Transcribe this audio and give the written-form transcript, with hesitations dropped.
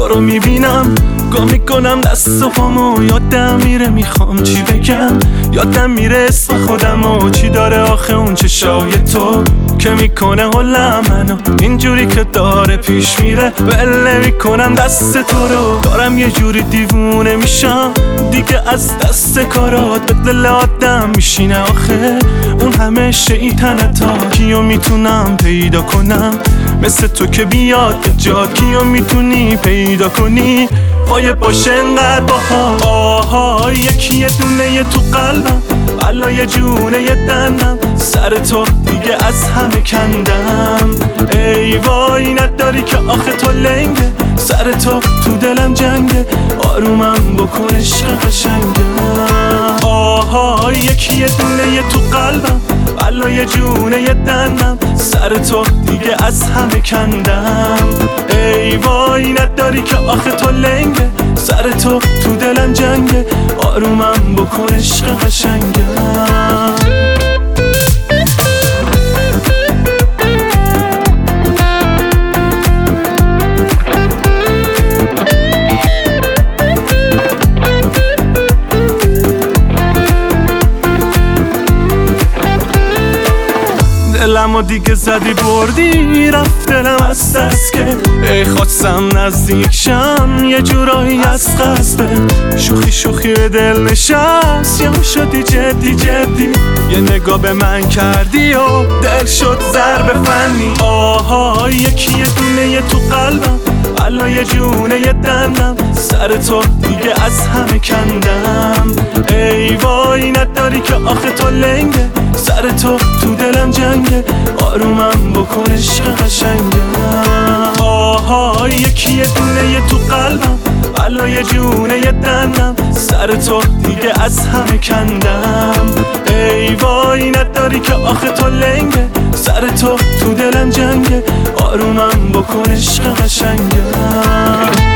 تو رو میبینم گم میکنم دست و پامو، یادم میره میخوام چی بگم، یادم میره اسم خودم و چی داره آخه اون چشای تو که میکنه حلم منو اینجوری که داره پیش میره. ول نمیکنم دست تو رو، دارم یه جوری دیوونه میشم دیگه از دست کارات، به دل آدم میشینه آخه اون همه شیطنتا. کیو میتونم پیدا کنم مثل تو که بیاد به جاد، کیو میتونی پیدا کنی پای باشه انقدر باها. آهای یکی یه دونه یه تو قلبم، علای جونه یه دنم، سر تو دیگه از همه کندم. ای وای نداری که آخه تو لنگه، سر تو دلم جنگه، آرومم بکن عشق قشنگم. آهای یکی یه دونه یه تو قلبم، علای جونه یه دنم، سر تو دیگه از همه کندم. ای وای نداری که آخه تو لنگه، سر تو دلم جنگه، آرومم بکن عشق قشنگم. دلمو دیگه زدی بردی، رفت دلم از دست که ای خواستم نزدیک شم یه جورایی از قصده. شوخی به دل نشست یا شدی جدی، یه نگاه به من کردی و دل شد ضرب فنی. آها یکی یه دونه یه تو قلبم، علای جونه یه دنم، سر تو دیگه از همه کندم. ای وای نداری که آخه تو لنگه، سر تو دلم جنگه، آرومم بکن عشق قشنگم. آها یکی یه دونه یه تو قلبم، علای جونه یه دنم، سر تو دیگه از همه کندم. ای وای نداری که آخه تو لنگه، سر تو دلم جنگه، آرومم بکن عشق قشنگم.